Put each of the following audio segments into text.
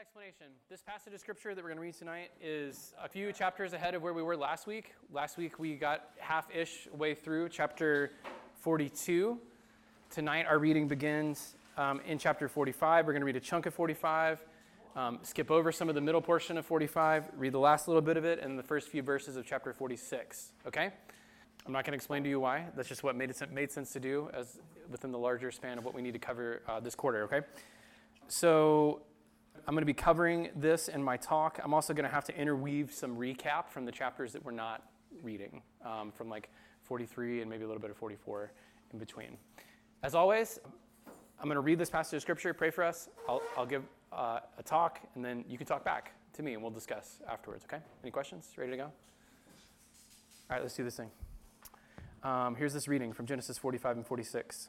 explanation. This passage of scripture that we're going to read tonight is a few chapters ahead of where we were last week. Last week we got half-ish way through chapter 42. Tonight our reading begins in chapter 45. We're going to read a chunk of 45, skip over some of the middle portion of 45, read the last little bit of it, and the first few verses of chapter 46. Okay? I'm not going to explain to you why. That's just what made sense to do as within the larger span of what we need to cover this quarter. Okay? So I'm going to be covering this in my talk. I'm also going to have to interweave some recap from the chapters that we're not reading, from like 43 and maybe a little bit of 44 in between. As always, I'm going to read this passage of scripture, pray for us. I'll give a talk, and then you can talk back to me, and we'll discuss afterwards, okay? Any questions? Ready to go? All right, let's do this thing. Here's this reading from Genesis 45 and 46.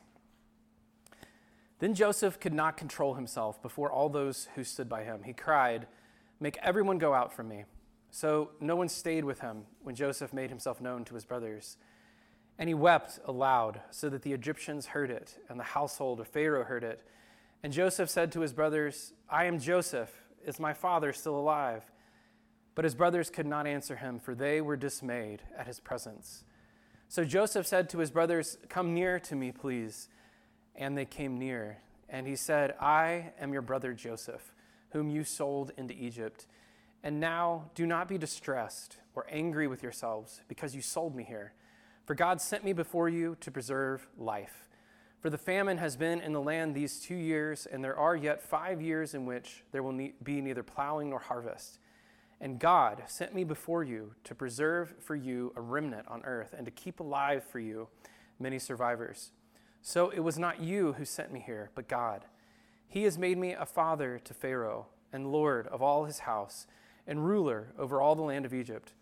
Then Joseph could not control himself before all those who stood by him. He cried, "Make everyone go out from me." So no one stayed with him when Joseph made himself known to his brothers. And he wept aloud so that the Egyptians heard it, and the household of Pharaoh heard it. And Joseph said to his brothers, "I am Joseph. Is my father still alive?" But his brothers could not answer him, for they were dismayed at his presence. So Joseph said to his brothers, "Come near to me, please." And they came near. And he said, "I am your brother Joseph, whom you sold into Egypt. And now do not be distressed or angry with yourselves because you sold me here. For God sent me before you to preserve life. For the famine has been in the land these 2 years, and there are yet 5 years in which there will be neither plowing nor harvest. And God sent me before you to preserve for you a remnant on earth and to keep alive for you many survivors. So it was not you who sent me here, but God. He has made me a father to Pharaoh and Lord of all his house and ruler over all the land of Egypt.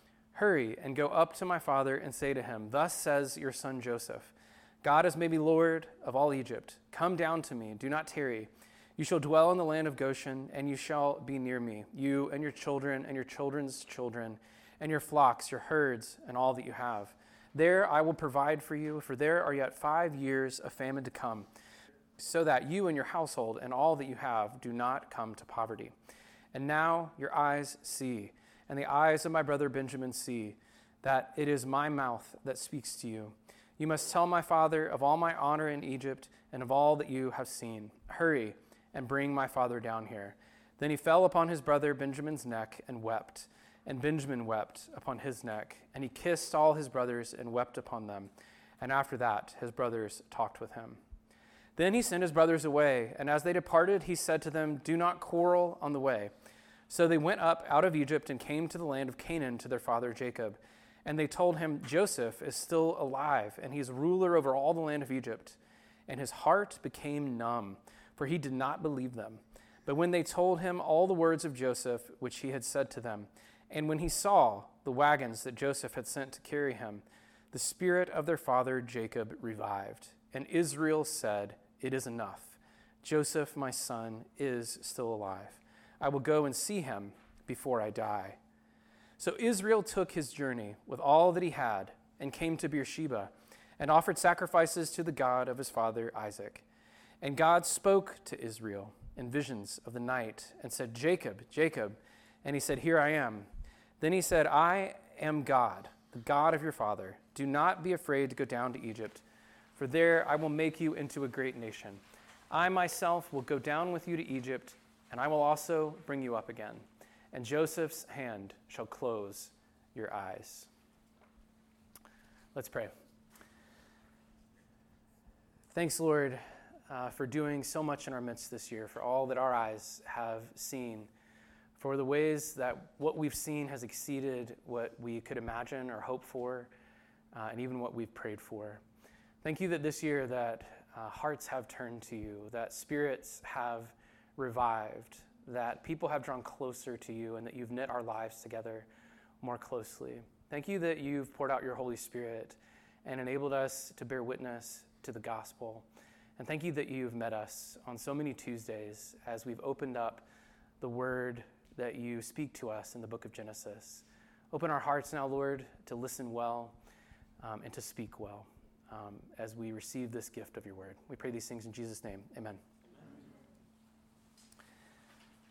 Hurry and go up to my father and say to him, 'Thus says your son Joseph, God has made me Lord of all Egypt. Come down to me, do not tarry. You shall dwell in the land of Goshen, and you shall be near me, you and your children and your children's children, and your flocks, your herds, and all that you have. There I will provide for you, for there are yet 5 years of famine to come, so that you and your household and all that you have do not come to poverty. And now your eyes see, and the eyes of my brother Benjamin see, that it is my mouth that speaks to you. You must tell my father of all my honor in Egypt and of all that you have seen. Hurry and bring my father down here." Then he fell upon his brother Benjamin's neck and wept. And Benjamin wept upon his neck, and he kissed all his brothers and wept upon them. And after that, his brothers talked with him. Then he sent his brothers away, and as they departed, he said to them, "Do not quarrel on the way." So they went up out of Egypt and came to the land of Canaan to their father Jacob. And they told him, "Joseph is still alive, and he is ruler over all the land of Egypt." And his heart became numb, for he did not believe them. But when they told him all the words of Joseph, which he had said to them, and when he saw the wagons that Joseph had sent to carry him, the spirit of their father Jacob revived. And Israel said, "It is enough. Joseph, my son, is still alive. I will go and see him before I die." So Israel took his journey with all that he had and came to Beersheba and offered sacrifices to the God of his father Isaac. And God spoke to Israel in visions of the night and said, "Jacob, Jacob." And he said, "Here I am." Then he said, "I am God, the God of your father. Do not be afraid to go down to Egypt, for there I will make you into a great nation. I myself will go down with you to Egypt, and I will also bring you up again. And Joseph's hand shall close your eyes." Let's pray. Thanks, Lord, for doing so much in our midst this year, for all that our eyes have seen, for the ways that what we've seen has exceeded what we could imagine or hope for, and even what we've prayed for. Thank you that this year that hearts have turned to you, that spirits have revived, that people have drawn closer to you, and that you've knit our lives together more closely. Thank you that you've poured out your Holy Spirit and enabled us to bear witness to the gospel. And thank you that you've met us on so many Tuesdays as we've opened up the word that you speak to us in the book of Genesis. Open our hearts now, Lord, to listen well and to speak well as we receive this gift of your word. We pray these things in Jesus' name. Amen.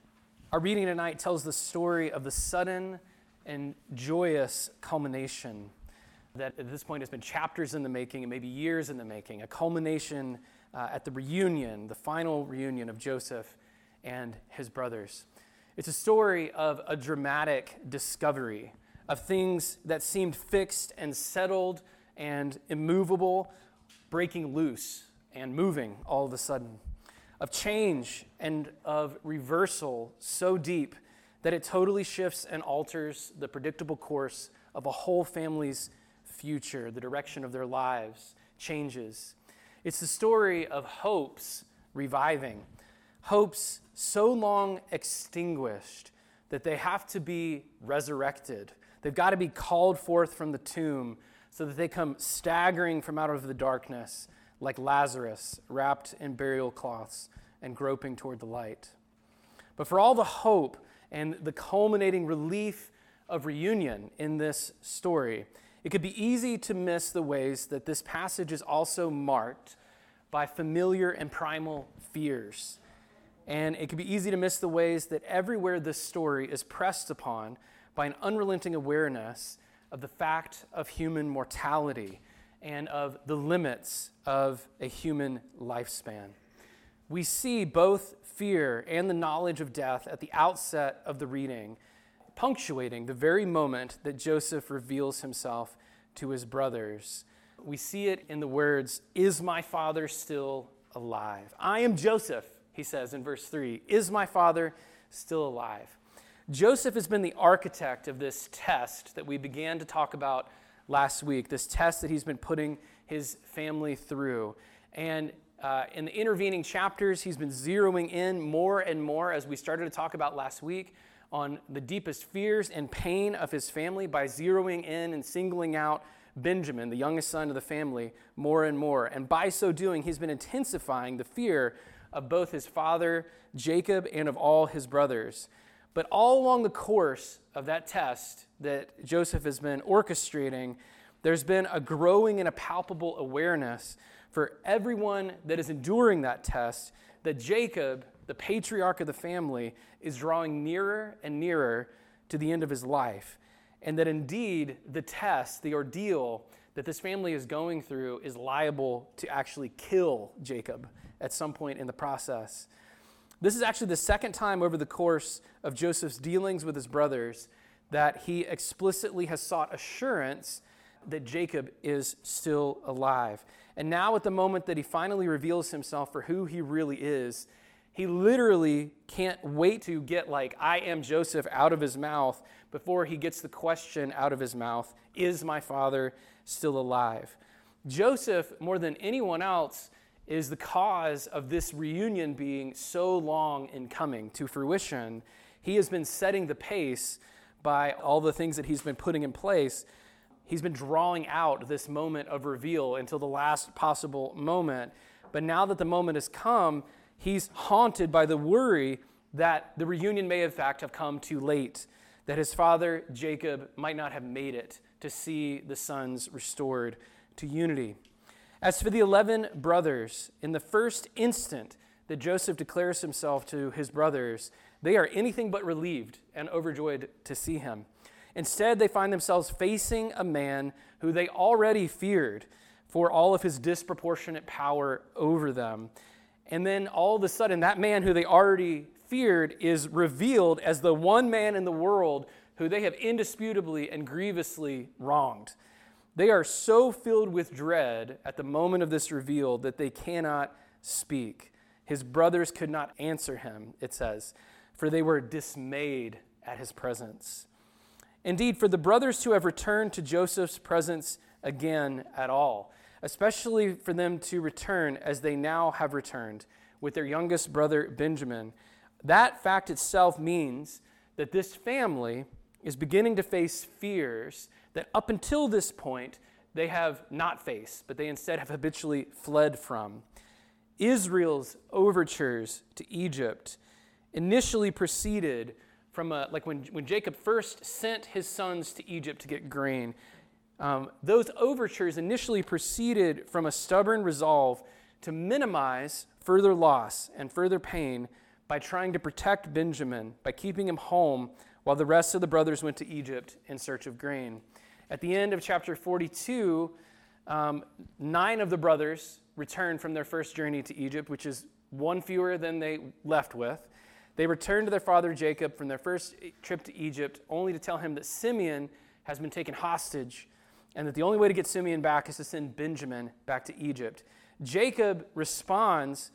Our reading tonight tells the story of the sudden and joyous culmination that at this point has been chapters in the making and maybe years in the making, a culmination at the reunion, the final reunion of Joseph and his brothers. It's a story of a dramatic discovery of things that seemed fixed and settled and immovable, breaking loose and moving all of a sudden, of change and of reversal so deep that it totally shifts and alters the predictable course of a whole family's future. The direction of their lives changes. It's the story of hopes reviving, hopes so long extinguished that they have to be resurrected. They've got to be called forth from the tomb so that they come staggering from out of the darkness like Lazarus, wrapped in burial cloths and groping toward the light. But for all the hope and the culminating relief of reunion in this story, it could be easy to miss the ways that this passage is also marked by familiar and primal fears. And it could be easy to miss the ways that everywhere this story is pressed upon by an unrelenting awareness of the fact of human mortality and of the limits of a human lifespan. We see both fear and the knowledge of death at the outset of the reading, punctuating the very moment that Joseph reveals himself to his brothers. We see it in the words, "Is my father still alive?" I am Joseph, he says in verse 3. Is my father still alive? Joseph has been the architect of this test that we began to talk about last week, this test that he's been putting his family through. And in the intervening chapters, he's been zeroing in more and more, as we started to talk about last week, on the deepest fears and pain of his family by zeroing in and singling out Benjamin, the youngest son of the family, more and more. And by so doing, he's been intensifying the fear of both his father, Jacob, and of all his brothers. But all along the course of that test that Joseph has been orchestrating, there's been a growing and a palpable awareness for everyone that is enduring that test that Jacob, the patriarch of the family, is drawing nearer and nearer to the end of his life. And that indeed the test, the ordeal that this family is going through is liable to actually kill Jacob at some point in the process. This is actually the second time over the course of Joseph's dealings with his brothers that he explicitly has sought assurance that Jacob is still alive. And now at the moment that he finally reveals himself for who he really is, he literally can't wait to get "I am Joseph" out of his mouth before he gets the question out of his mouth, is my father still alive? Joseph, more than anyone else, is the cause of this reunion being so long in coming to fruition. He has been setting the pace by all the things that he's been putting in place. He's been drawing out this moment of reveal until the last possible moment. But now that the moment has come, he's haunted by the worry that the reunion may in fact have come too late, that his father, Jacob, might not have made it to see the sons restored to unity. As for the 11 brothers, in the first instant that Joseph declares himself to his brothers, they are anything but relieved and overjoyed to see him. Instead, they find themselves facing a man who they already feared for all of his disproportionate power over them. And then all of a sudden, that man who they already feared is revealed as the one man in the world who they have indisputably and grievously wronged. They are so filled with dread at the moment of this reveal that they cannot speak. His brothers could not answer him, it says, for they were dismayed at his presence. Indeed, for the brothers to have returned to Joseph's presence again at all, especially for them to return as they now have returned with their youngest brother Benjamin, that fact itself means that this family is beginning to face fears that up until this point they have not faced, but they instead have habitually fled from. Israel's overtures to Egypt initially proceeded from when Jacob first sent his sons to Egypt to get grain. Those overtures initially proceeded from a stubborn resolve to minimize further loss and further pain by trying to protect Benjamin, by keeping him home while the rest of the brothers went to Egypt in search of grain. At the end of chapter 42, 9 of the brothers returned from their first journey to Egypt, which is one fewer than they left with. They returned to their father Jacob from their first trip to Egypt, only to tell him that Simeon has been taken hostage, and that the only way to get Simeon back is to send Benjamin back to Egypt. Jacob responds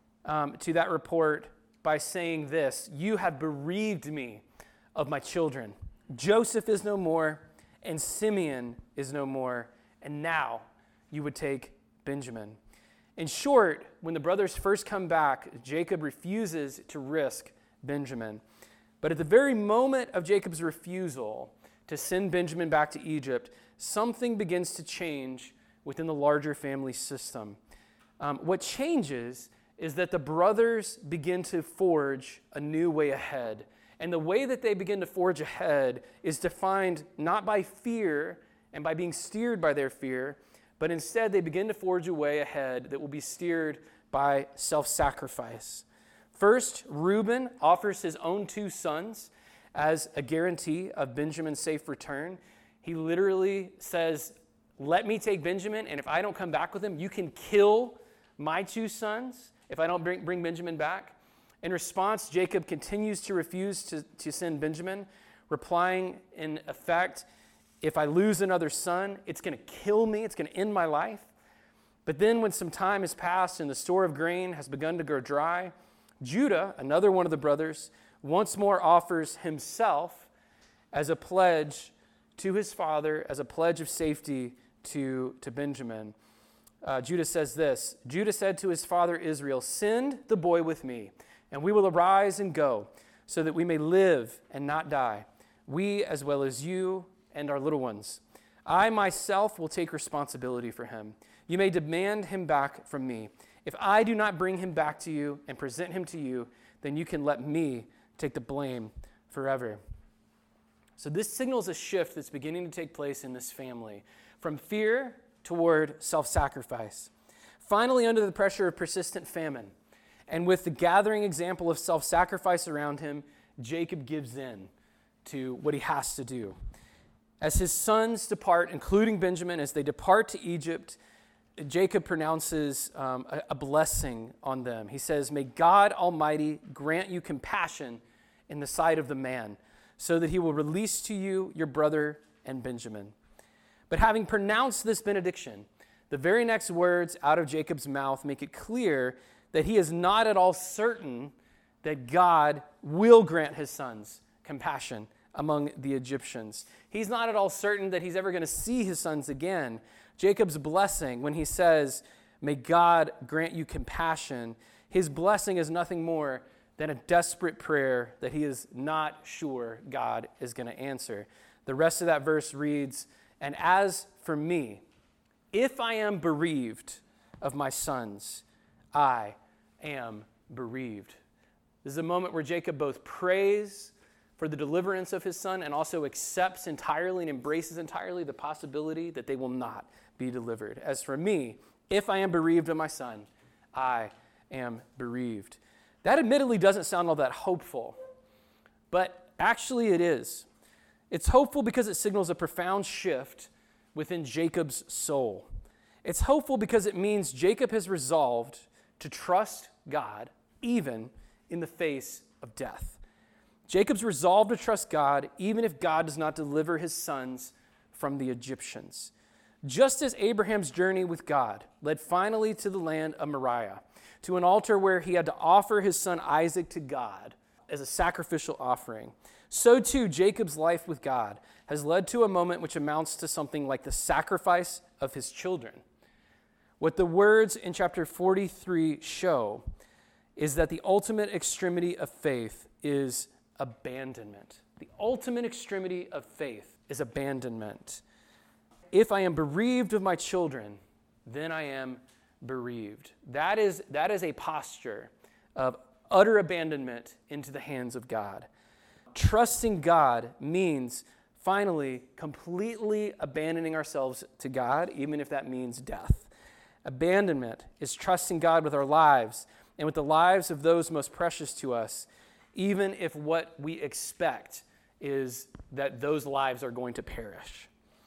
to that report by saying this: "You have bereaved me of my children. Joseph is no more, and Simeon is no more, and now you would take Benjamin." In short, when the brothers first come back, Jacob refuses to risk Benjamin. But at the very moment of Jacob's refusal to send Benjamin back to Egypt, something begins to change within the larger family system. What changes is that the brothers begin to forge a new way ahead. And the way that they begin to forge ahead is defined not by fear and by being steered by their fear, but instead they begin to forge a way ahead that will be steered by self-sacrifice. First, Reuben offers his own 2 sons as a guarantee of Benjamin's safe return. He literally says, "Let me take Benjamin, and if I don't come back with him, you can kill my 2 sons if I don't bring Benjamin back." In response, Jacob continues to refuse to send Benjamin, replying in effect, "If I lose another son, it's going to kill me, it's going to end my life." But then when some time has passed and the store of grain has begun to go dry, Judah, another one of the brothers, once more offers himself as a pledge to his father, as a pledge of safety to Benjamin. Judah says this: "Judah said to his father Israel, 'Send the boy with me, and we will arise and go, so that we may live and not die, we as well as you and our little ones. I myself will take responsibility for him. You may demand him back from me. If I do not bring him back to you and present him to you, then you can let me take the blame forever.'" So this signals a shift that's beginning to take place in this family, from fear toward self-sacrifice. Finally, under the pressure of persistent famine, and with the gathering example of self-sacrifice around him, Jacob gives in to what he has to do. As his sons depart, including Benjamin, as they depart to Egypt, Jacob pronounces a blessing on them. He says, "May God Almighty grant you compassion in the sight of the man, so that he will release to you your brother and Benjamin." But having pronounced this benediction, the very next words out of Jacob's mouth make it clear that he is not at all certain that God will grant his sons compassion among the Egyptians. He's not at all certain that he's ever going to see his sons again. Jacob's blessing, when he says, "May God grant you compassion," his blessing is nothing more than a desperate prayer that he is not sure God is going to answer. The rest of that verse reads, "And as for me, if I am bereaved of my sons, I am bereaved." This is a moment where Jacob both prays for the deliverance of his son and also accepts entirely and embraces entirely the possibility that they will not be delivered. "As for me, if I am bereaved of my son, I am bereaved." That admittedly doesn't sound all that hopeful, but actually it is. It's hopeful because it signals a profound shift within Jacob's soul. It's hopeful because it means Jacob has resolved to trust God even in the face of death. Jacob's resolved to trust God even if God does not deliver his sons from the Egyptians. Just as Abraham's journey with God led finally to the land of Moriah, to an altar where he had to offer his son Isaac to God as a sacrificial offering, so too Jacob's life with God has led to a moment which amounts to something like the sacrifice of his children. What the words in chapter 43 show is that the ultimate extremity of faith is abandonment. The ultimate extremity of faith is abandonment. If I am bereaved of my children, then I am bereaved. That is a posture of utter abandonment into the hands of God. Trusting God means finally completely abandoning ourselves to God, even if that means death. Abandonment is trusting God with our lives and with the lives of those most precious to us, even if what we expect is that those lives are going to perish.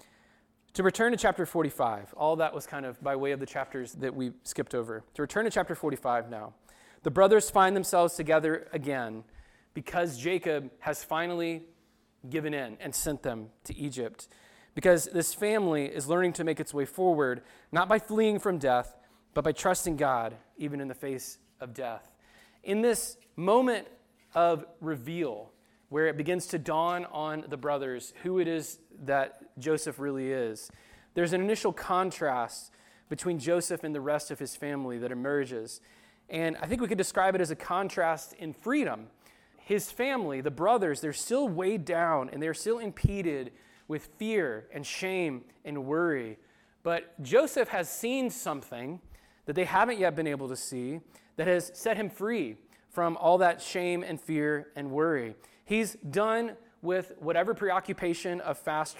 To return to chapter 45, all that was kind of by way of the chapters that we skipped over. To return to chapter 45 now, the brothers find themselves together again because Jacob has finally given in and sent them to Egypt. Because this family is learning to make its way forward, not by fleeing from death, but by trusting God, even in the face of death. In this moment of reveal, where it begins to dawn on the brothers who it is that Joseph really is, there's an initial contrast between Joseph and the rest of his family that emerges. And I think we could describe it as a contrast in freedom. His family, the brothers, they're still weighed down and they're still impeded with fear and shame and worry. But Joseph has seen something that they haven't yet been able to see that has set him free from all that shame and fear and worry. He's done with whatever preoccupation of past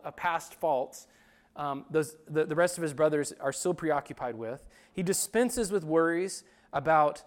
faults the rest of his brothers are still preoccupied with. He dispenses with worries about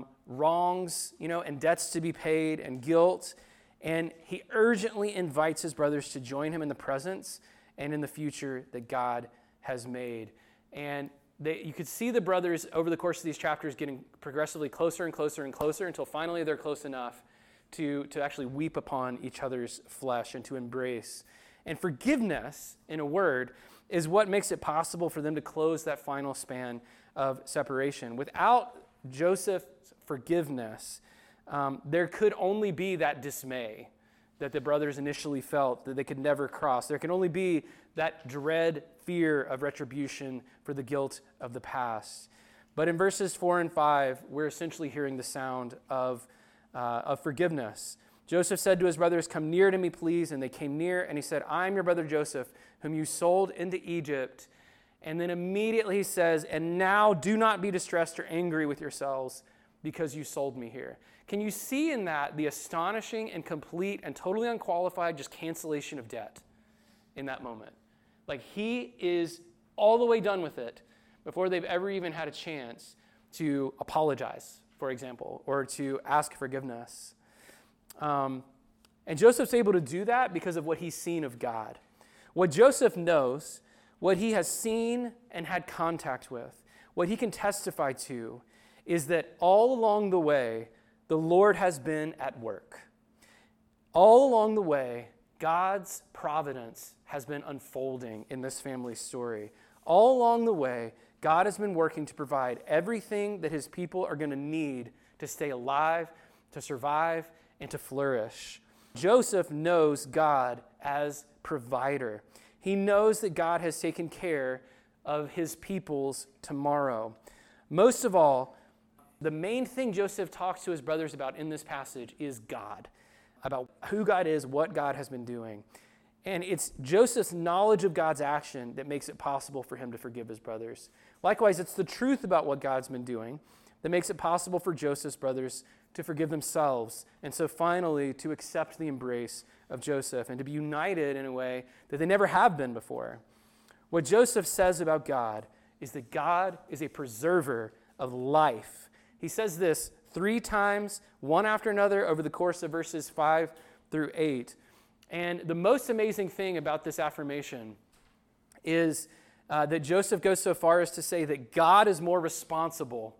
wrongs, and debts to be paid and guilt. And he urgently invites his brothers to join him in the presence and in the future that God has made. And you could see the brothers over the course of these chapters getting progressively closer and closer and closer until finally they're close enough to actually weep upon each other's flesh and to embrace. And forgiveness, in a word, is what makes it possible for them to close that final span of separation. Without Joseph's forgiveness, there could only be that dismay that the brothers initially felt that they could never cross. There can only be that dread fear of retribution for the guilt of the past. But in verses 4 and 5, we're essentially hearing the sound of forgiveness. Joseph said to his brothers, "Come near to me, please." And they came near, and he said, "I am your brother Joseph, whom you sold into Egypt." And then immediately he says, "And now do not be distressed or angry with yourselves because you sold me here." Can you see in that the astonishing and complete and totally unqualified just cancellation of debt in that moment? Like, he is all the way done with it before they've ever even had a chance to apologize, for example, or to ask forgiveness. And Joseph's able to do that because of what he's seen of God. What Joseph knows, what he has seen and had contact with, what he can testify to, is that all along the way, the Lord has been at work. All along the way, God's providence has been unfolding in this family's story. All along the way, God has been working to provide everything that his people are going to need to stay alive, to survive, and to flourish. Joseph knows God as provider. He knows that God has taken care of his people's tomorrow. Most of all, the main thing Joseph talks to his brothers about in this passage is God, about who God is, what God has been doing. And it's Joseph's knowledge of God's action that makes it possible for him to forgive his brothers. Likewise, it's the truth about what God's been doing that makes it possible for Joseph's brothers to forgive themselves, and so finally to accept the embrace of Joseph and to be united in a way that they never have been before. What Joseph says about God is that God is a preserver of life. He says this 3 times, one after another, over the course of verses 5 through 8. And the most amazing thing about this affirmation is that Joseph goes so far as to say that God is more responsible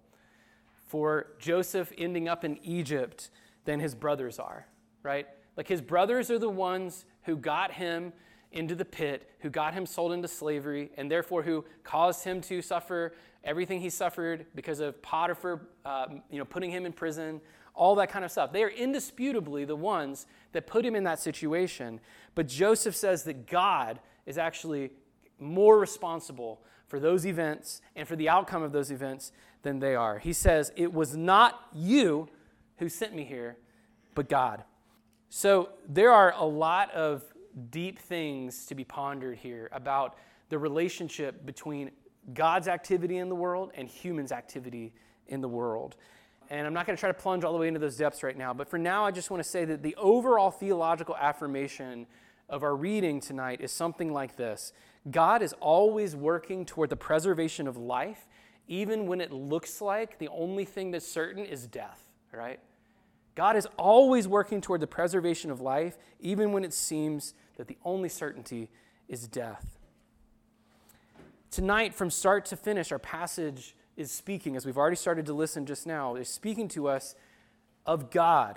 for Joseph ending up in Egypt than his brothers are, right? Like, his brothers are the ones who got him into the pit, who got him sold into slavery, and therefore who caused him to suffer everything he suffered because of Potiphar, putting him in prison, all that kind of stuff. They are indisputably the ones that put him in that situation. But Joseph says that God is actually more responsible for those events and for the outcome of those events than they are. He says, "It was not you who sent me here, but God." So there are a lot of deep things to be pondered here about the relationship between God's activity in the world and humans' activity in the world. And I'm not going to try to plunge all the way into those depths right now, but for now I just want to say that the overall theological affirmation of our reading tonight is something like this. God is always working toward the preservation of life, even when it looks like the only thing that's certain is death, right? God is always working toward the preservation of life, even when it seems that the only certainty is death. Tonight, from start to finish, our passage is speaking, as we've already started to listen just now, is speaking to us of God.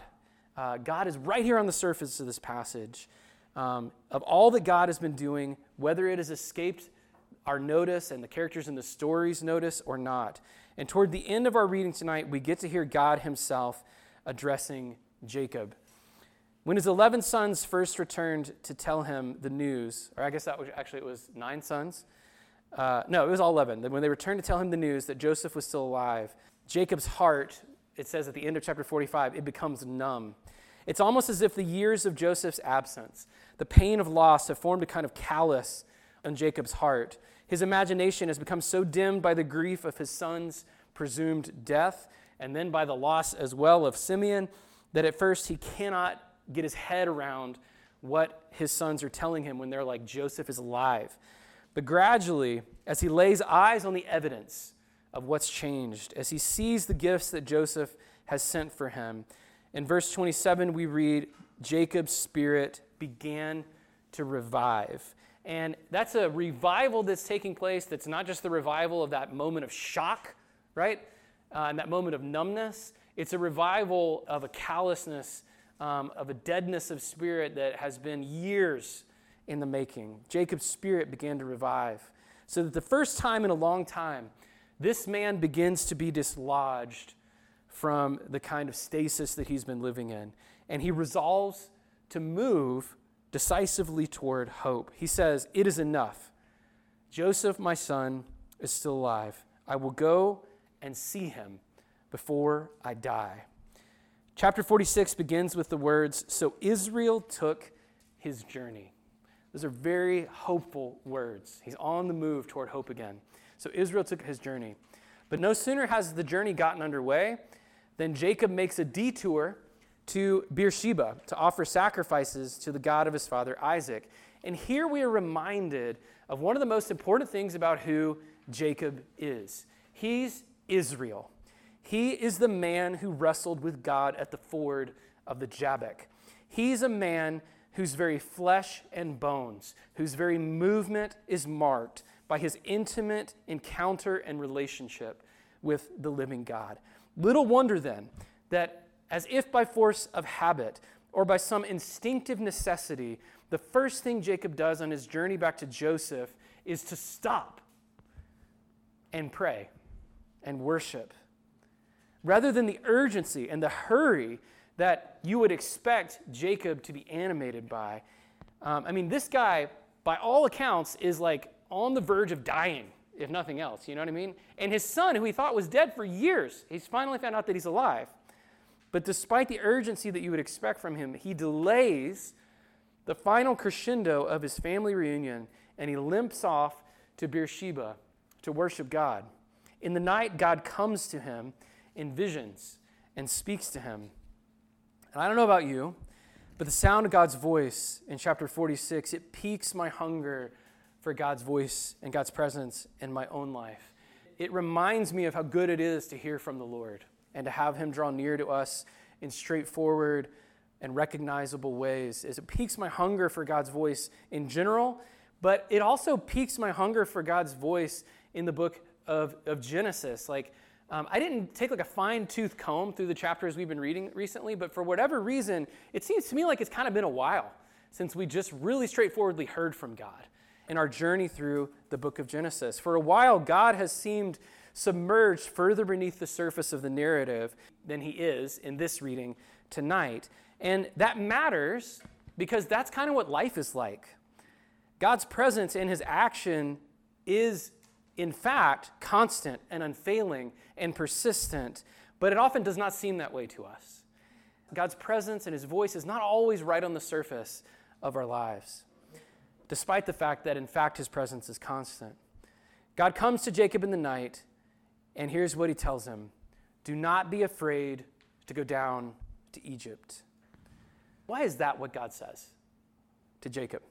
God is right here on the surface of this passage. Of all that God has been doing, whether it has escaped our notice and the characters in the stories notice or not. And toward the end of our reading tonight, we get to hear God himself addressing Jacob. When his 11 sons first returned to tell him the news, or I guess it was 9 sons. No, it was all 11. When they returned to tell him the news that Joseph was still alive, Jacob's heart, it says at the end of chapter 45, it becomes numb. It's almost as if the years of Joseph's absence, the pain of loss, have formed a kind of callus on Jacob's heart. His imagination has become so dimmed by the grief of his son's presumed death, and then by the loss as well of Simeon, that at first he cannot get his head around what his sons are telling him when they're like, Joseph is alive. But gradually, as he lays eyes on the evidence of what's changed, as he sees the gifts that Joseph has sent for him, in verse 27 we read, Jacob's spirit began to revive. And that's a revival that's taking place that's not just the revival of that moment of shock, right? And that moment of numbness. It's a revival of a callousness, of a deadness of spirit that has been years in the making. Jacob's spirit began to revive. So that the first time in a long time, this man begins to be dislodged from the kind of stasis that he's been living in. And he resolves to move decisively toward hope. He says, it is enough. Joseph, my son, is still alive. I will go and see him before I die. Chapter 46 begins with the words, so Israel took his journey. Those are very hopeful words. He's on the move toward hope again. So Israel took his journey. But no sooner has the journey gotten underway than Jacob makes a detour to Beersheba to offer sacrifices to the God of his father Isaac. And here we are reminded of one of the most important things about who Jacob is. He's Israel. He is the man who wrestled with God at the ford of the Jabbok. He's a man whose very flesh and bones, whose very movement is marked by his intimate encounter and relationship with the living God. Little wonder then that as if by force of habit or by some instinctive necessity, the first thing Jacob does on his journey back to Joseph is to stop and pray and worship. Rather than the urgency and the hurry that you would expect Jacob to be animated by. This guy, by all accounts, is like on the verge of dying, if nothing else, you know what I mean? And his son, who he thought was dead for years, he's finally found out that he's alive. But despite the urgency that you would expect from him, he delays the final crescendo of his family reunion, and he limps off to Beersheba to worship God. In the night, God comes to him in visions and speaks to him. And I don't know about you, but the sound of God's voice in chapter 46, it piques my hunger for God's voice and God's presence in my own life. It reminds me of how good it is to hear from the Lord and to have him draw near to us in straightforward and recognizable ways. It piques my hunger for God's voice in general, but it also piques my hunger for God's voice in the book of Genesis. I didn't take a fine-tooth comb through the chapters we've been reading recently, but for whatever reason, it seems to me like it's kind of been a while since we just really straightforwardly heard from God in our journey through the book of Genesis. For a while, God has seemed submerged further beneath the surface of the narrative than he is in this reading tonight. And that matters because that's kind of what life is like. God's presence in his action is, in fact, constant and unfailing and persistent, but it often does not seem that way to us. God's presence and his voice is not always right on the surface of our lives, despite the fact that, in fact, his presence is constant. God comes to Jacob in the night, and here's what he tells him. Do not be afraid to go down to Egypt. Why is that what God says to Jacob?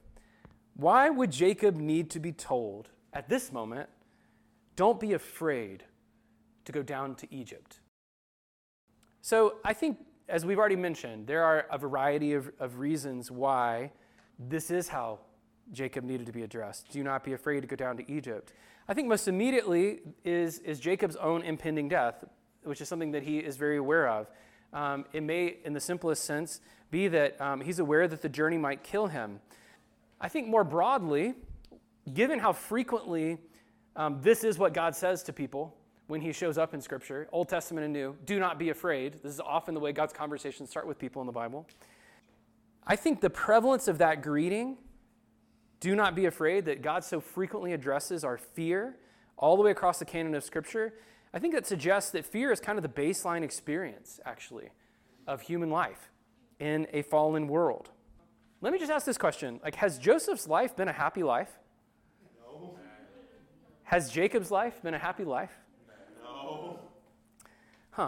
Why would Jacob need to be told at this moment, don't be afraid to go down to Egypt? So I think, as we've already mentioned, there are a variety of reasons why this is how Jacob needed to be addressed. Do not be afraid to go down to Egypt. I think most immediately is Jacob's own impending death, which is something that he is very aware of. It may, in the simplest sense, be that he's aware that the journey might kill him. I think more broadly, given how frequently this is what God says to people when he shows up in Scripture, Old Testament and New, do not be afraid. This is often the way God's conversations start with people in the Bible. I think the prevalence of that greeting, do not be afraid, that God so frequently addresses our fear all the way across the canon of Scripture, I think that suggests that fear is kind of the baseline experience, actually, of human life in a fallen world. Let me just ask this question. Has Joseph's life been a happy life? No. Has Jacob's life been a happy life? No. Huh.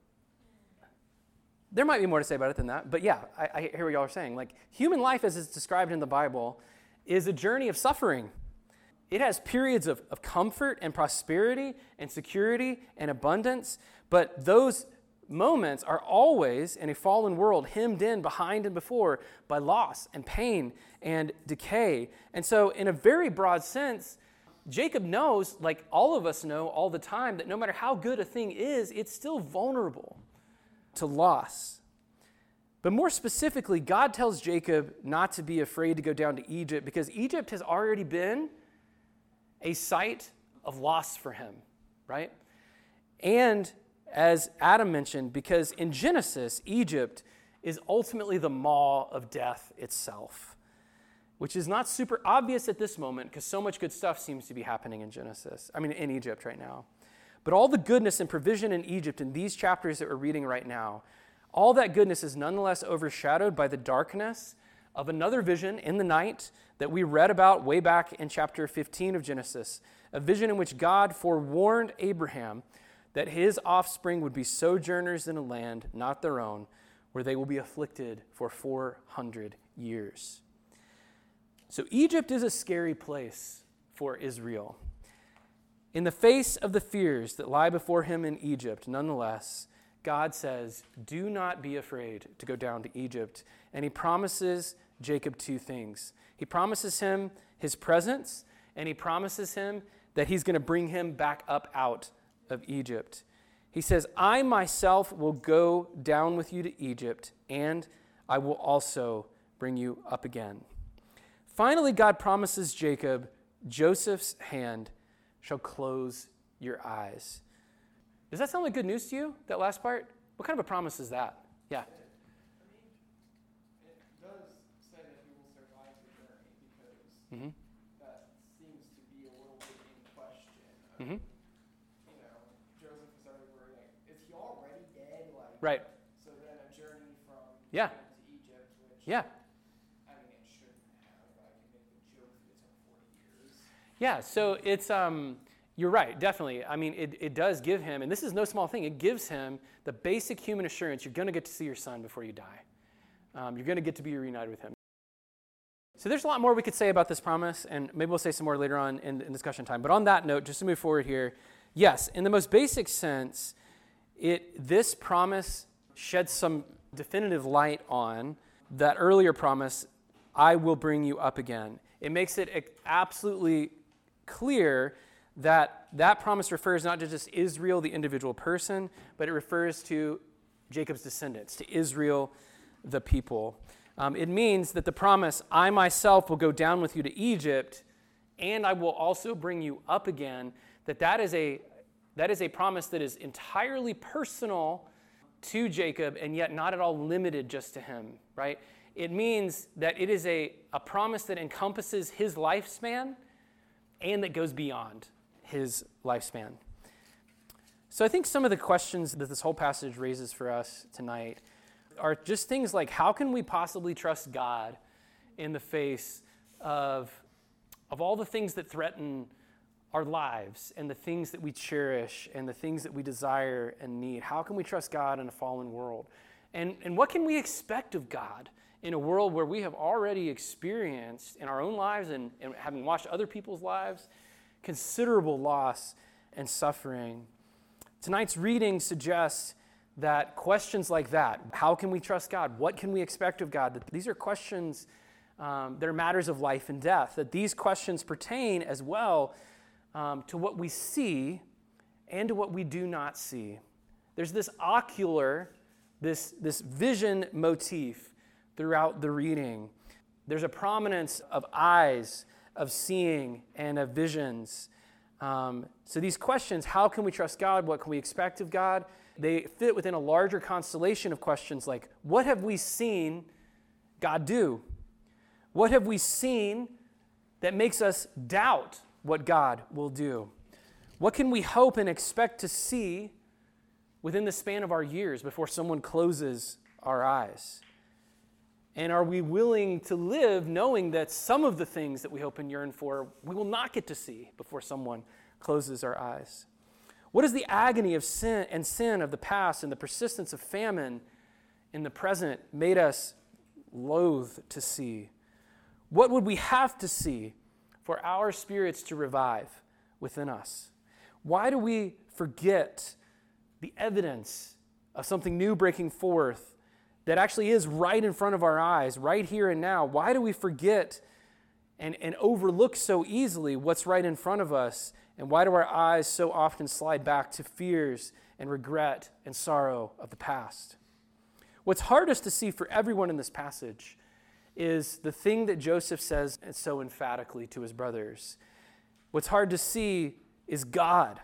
There might be more to say about it than that, but yeah, I hear what y'all are saying. Human life, as it's described in the Bible, is a journey of suffering. It has periods of comfort and prosperity and security and abundance, but those moments are always, in a fallen world, hemmed in behind and before by loss and pain and decay. And so, in a very broad sense, Jacob knows, like all of us know all the time, that no matter how good a thing is, it's still vulnerable to loss. But more specifically, God tells Jacob not to be afraid to go down to Egypt because Egypt has already been a site of loss for him, right? And as Adam mentioned, because in Genesis, Egypt is ultimately the maw of death itself, which is not super obvious at this moment because so much good stuff seems to be happening in in Egypt right now. But all the goodness and provision in Egypt in these chapters that we're reading right now, all that goodness is nonetheless overshadowed by the darkness of another vision in the night that we read about way back in chapter 15 of Genesis, a vision in which God forewarned Abraham that his offspring would be sojourners in a land not their own, where they will be afflicted for 400 years. So Egypt is a scary place for Israel. In the face of the fears that lie before him in Egypt, nonetheless, God says, do not be afraid to go down to Egypt. And he promises Jacob two things. He promises him his presence, and he promises him that he's going to bring him back up out of Egypt. He says, I myself will go down with you to Egypt, and I will also bring you up again. Finally, God promises Jacob, Joseph's hand shall close your eyes. Does that sound like good news to you, that last part? What kind of a promise is that? Yeah. It does say that he will survive the journey because that seems to be a little bit in question. Joseph is already worried, is he already dead? Right. So then a journey from Yeah. to Egypt, which Yeah. it shouldn't have, but I can make the joke that it took 40 years. Yeah, so it's, you're right, definitely. It does give him, and this is no small thing, it gives him the basic human assurance you're going to get to see your son before you die. You're going to get to be reunited with him. So there's a lot more we could say about this promise, and maybe we'll say some more later on in discussion time. But on that note, just to move forward here, yes, in the most basic sense, this promise sheds some definitive light on that earlier promise, I will bring you up again. It makes it absolutely clear that promise refers not to just Israel, the individual person, but it refers to Jacob's descendants, to Israel, the people. It means that the promise, I myself will go down with you to Egypt, and I will also bring you up again, that is a promise that is entirely personal to Jacob and yet not at all limited just to him, right? It means that it is a promise that encompasses his lifespan and that goes beyond his lifespan. So I think some of the questions that this whole passage raises for us tonight are just things like, how can we possibly trust God in the face of all the things that threaten our lives and the things that we cherish and the things that we desire and need? How can we trust God in a fallen world? And what can we expect of God in a world where we have already experienced in our own lives and having watched other people's lives considerable loss and suffering? Tonight's reading suggests that questions like that, how can we trust God? What can we expect of God? That these are questions that are matters of life and death, that these questions pertain as well to what we see and to what we do not see. There's this ocular, this vision motif throughout the reading. There's a prominence of eyes, of seeing, and of visions. So these questions, how can we trust God? What can we expect of God? They fit within a larger constellation of questions like, what have we seen God do? What have we seen that makes us doubt what God will do? What can we hope and expect to see within the span of our years before someone closes our eyes? And are we willing to live knowing that some of the things that we hope and yearn for, we will not get to see before someone closes our eyes? What is the agony of sin of the past and the persistence of famine in the present made us loath to see? What would we have to see for our spirits to revive within us? Why do we forget the evidence of something new breaking forth that actually is right in front of our eyes, right here and now? Why do we forget and overlook so easily what's right in front of us? And why do our eyes so often slide back to fears and regret and sorrow of the past? What's hardest to see for everyone in this passage is the thing that Joseph says so emphatically to his brothers. What's hard to see is God.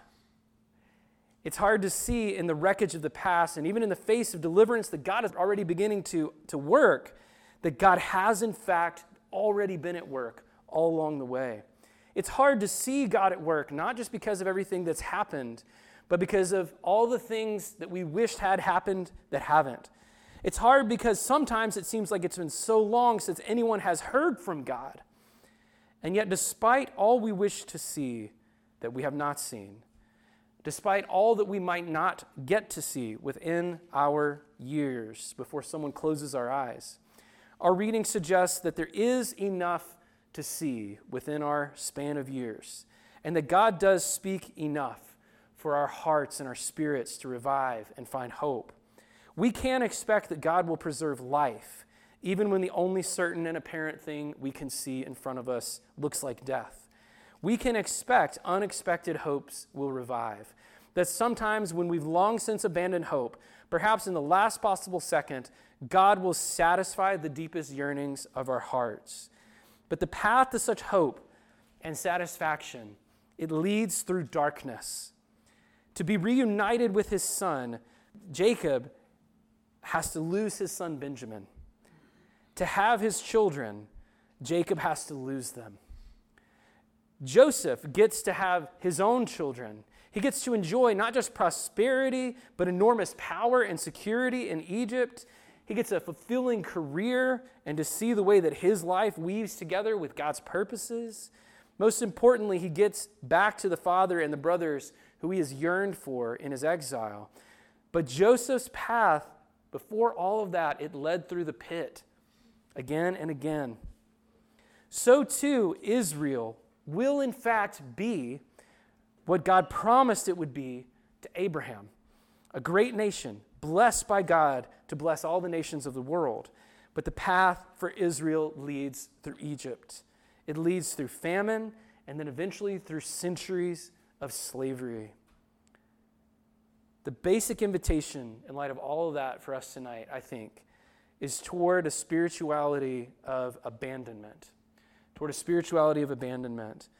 It's hard to see in the wreckage of the past and even in the face of deliverance that God is already beginning to work, that God has in fact already been at work all along the way. It's hard to see God at work, not just because of everything that's happened, but because of all the things that we wished had happened that haven't. It's hard because sometimes it seems like it's been so long since anyone has heard from God. And yet, despite all we wish to see that we have not seen, despite all that we might not get to see within our years before someone closes our eyes, our reading suggests that there is enough to see within our span of years, and that God does speak enough for our hearts and our spirits to revive and find hope. We can expect that God will preserve life, even when the only certain and apparent thing we can see in front of us looks like death. We can expect unexpected hopes will revive. That sometimes when we've long since abandoned hope, perhaps in the last possible second, God will satisfy the deepest yearnings of our hearts. But the path to such hope and satisfaction, it leads through darkness. To be reunited with his son, Jacob has to lose his son Benjamin. To have his children, Jacob has to lose them. Joseph gets to have his own children. He gets to enjoy not just prosperity, but enormous power and security in Egypt. He gets a fulfilling career and to see the way that his life weaves together with God's purposes. Most importantly, he gets back to the father and the brothers who he has yearned for in his exile. But Joseph's path, before all of that, it led through the pit again and again. So too, Israel will in fact be what God promised it would be to Abraham, a great nation, blessed by God to bless all the nations of the world. But the path for Israel leads through Egypt. It leads through famine and then eventually through centuries of slavery. The basic invitation in light of all of that for us tonight, I think, is toward a spirituality of abandonment. Toward a spirituality of abandonment.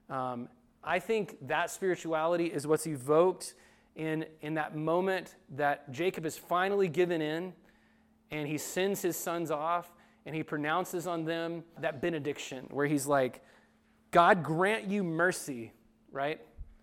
I think that spirituality is what's evoked in that moment that Jacob has finally given in and he sends his sons off and he pronounces on them that benediction where he's like, God grant you mercy, right?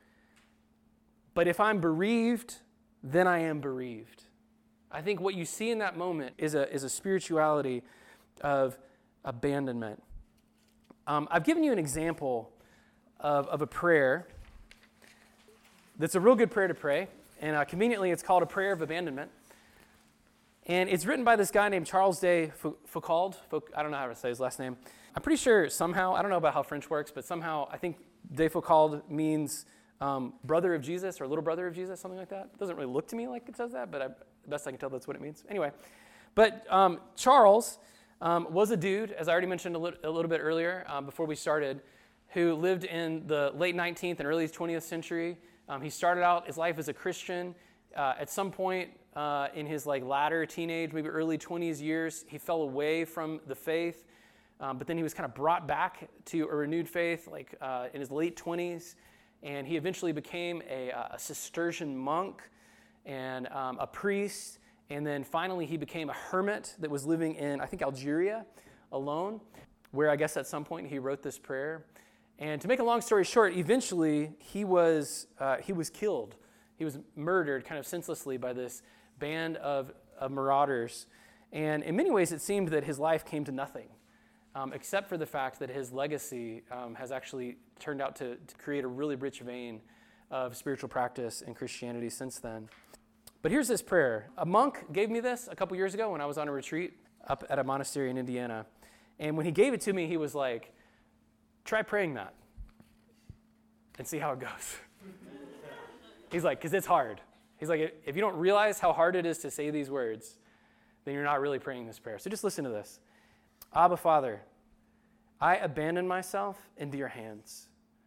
But if I'm bereaved, then I am bereaved. I think what you see in that moment is a spirituality of abandonment. I've given you an example of a prayer that's a real good prayer to pray, and conveniently it's called a prayer of abandonment. And it's written by this guy named Charles de Foucauld. I don't know how to say his last name. I'm pretty sure somehow, I don't know about how French works, but somehow I think de Foucauld means brother of Jesus or little brother of Jesus, something like that. It doesn't really look to me like it says that, but best I can tell, that's what it means. Anyway, but Charles was a dude, as I already mentioned a little bit earlier before we started, who lived in the late 19th and early 20th century. He started out his life as a Christian. At some point in his latter teenage, maybe early 20s years, he fell away from the faith, but then he was kind of brought back to a renewed faith in his late 20s, and he eventually became a Cistercian monk and a priest, and then finally he became a hermit that was living in, I think, Algeria alone, where I guess at some point he wrote this prayer. And to make a long story short, eventually he was killed. He was murdered kind of senselessly by this band of marauders. And in many ways, it seemed that his life came to nothing, except for the fact that his legacy has actually turned out to create a really rich vein of spiritual practice in Christianity since then. But here's this prayer. A monk gave me this a couple years ago when I was on a retreat up at a monastery in Indiana. And when he gave it to me, he was like, try praying that and see how it goes. He's like, because it's hard. He's like, if you don't realize how hard it is to say these words, then you're not really praying this prayer. So just listen to this. Abba, Father, I abandon myself into your hands.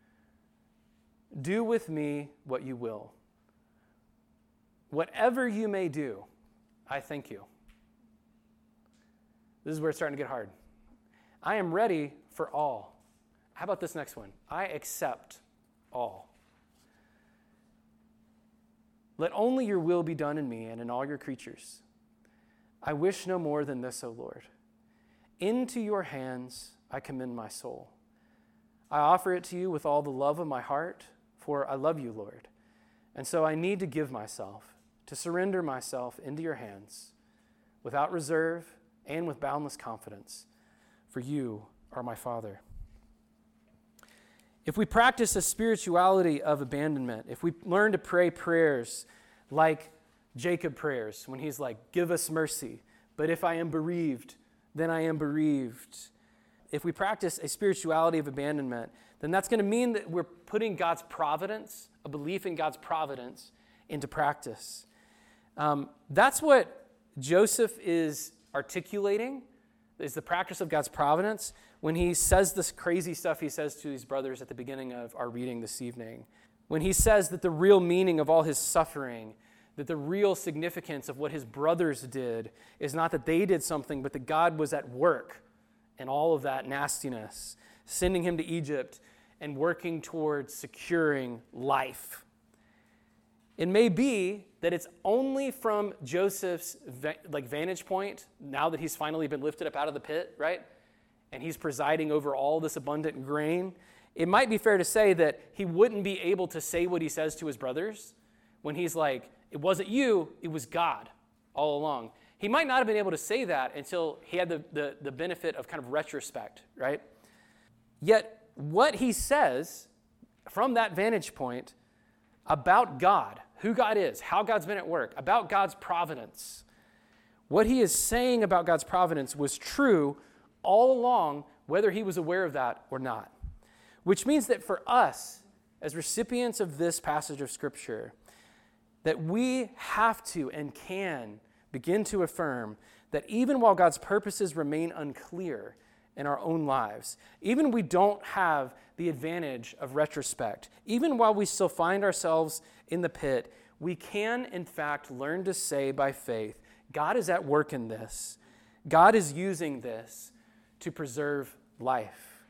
Do with me what you will. Whatever you may do, I thank you. This is where it's starting to get hard. I am ready for all. How about this next one? I accept all. Let only your will be done in me and in all your creatures. I wish no more than this, O Lord. Into your hands I commend my soul. I offer it to you with all the love of my heart, for I love you, Lord. And so I need to give myself, to surrender myself into your hands, without reserve and with boundless confidence, for you are my Father. If we practice a spirituality of abandonment, if we learn to pray prayers like Jacob prayers, when he's like, give us mercy, but if I am bereaved, then I am bereaved. If we practice a spirituality of abandonment, then that's going to mean that we're putting God's providence, a belief in God's providence, into practice. That's what Joseph is articulating, is the practice of God's providence, when he says this crazy stuff he says to his brothers at the beginning of our reading this evening. When he says that the real meaning of all his suffering, that the real significance of what his brothers did is not that they did something, but that God was at work in all of that nastiness, sending him to Egypt and working towards securing life. It may be that it's only from Joseph's vantage point, now that he's finally been lifted up out of the pit, right? And he's presiding over all this abundant grain. It might be fair to say that he wouldn't be able to say what he says to his brothers when he's like, it wasn't you, it was God all along. He might not have been able to say that until he had the benefit of kind of retrospect, right? Yet what he says from that vantage point about God, who God is, how God's been at work, about God's providence, what he is saying about God's providence was true all along, whether he was aware of that or not. Which means that for us, as recipients of this passage of Scripture, that we have to and can begin to affirm that even while God's purposes remain unclear in our own lives, even we don't have the advantage of retrospect, even while we still find ourselves in the pit, we can, in fact, learn to say by faith, God is at work in this. God is using this to preserve life.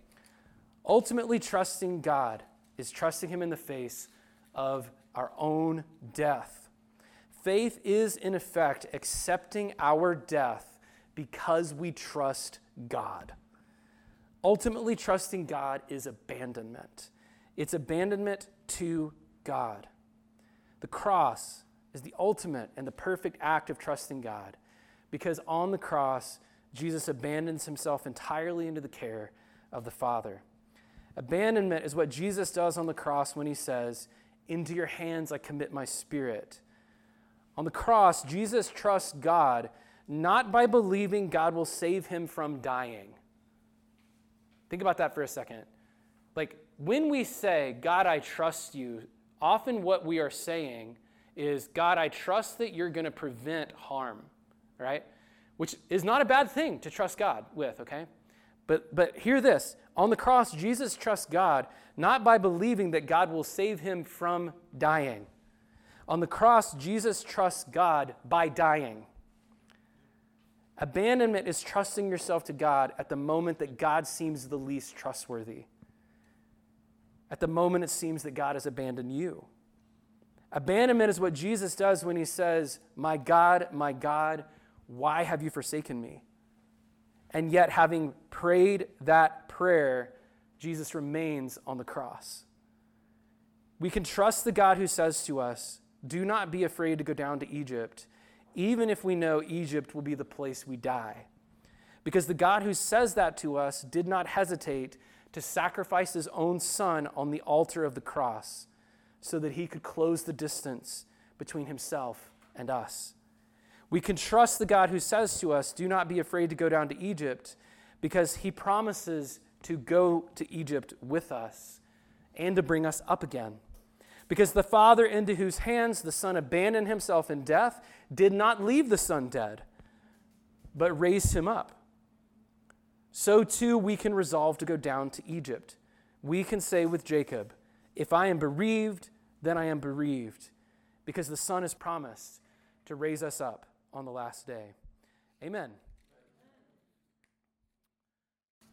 Ultimately, trusting God is trusting him in the face of our own death. Faith is, in effect, accepting our death because we trust God. Ultimately, trusting God is abandonment. It's abandonment to God. The cross is the ultimate and the perfect act of trusting God, because on the cross, Jesus abandons himself entirely into the care of the Father. Abandonment is what Jesus does on the cross when he says, into your hands I commit my spirit. On the cross, Jesus trusts God not by believing God will save him from dying. Think about that for a second. Like, when we say, God, I trust you, often what we are saying is, God, I trust that you're going to prevent harm, right? Which is not a bad thing to trust God with, okay? But hear this. On the cross, Jesus trusts God not by believing that God will save him from dying. On the cross, Jesus trusts God by dying. Abandonment is trusting yourself to God at the moment that God seems the least trustworthy. At the moment it seems that God has abandoned you. Abandonment is what Jesus does when he says, my God, why have you forsaken me? And yet, having prayed that prayer, Jesus remains on the cross. We can trust the God who says to us, do not be afraid to go down to Egypt, even if we know Egypt will be the place we die. Because the God who says that to us did not hesitate to sacrifice his own son on the altar of the cross so that he could close the distance between himself and us. We can trust the God who says to us, do not be afraid to go down to Egypt, because he promises to go to Egypt with us and to bring us up again. Because the Father into whose hands the Son abandoned himself in death did not leave the Son dead, but raised him up. So too we can resolve to go down to Egypt. We can say with Jacob, if I am bereaved, then I am bereaved, because the Son has promised to raise us up on the last day. Amen.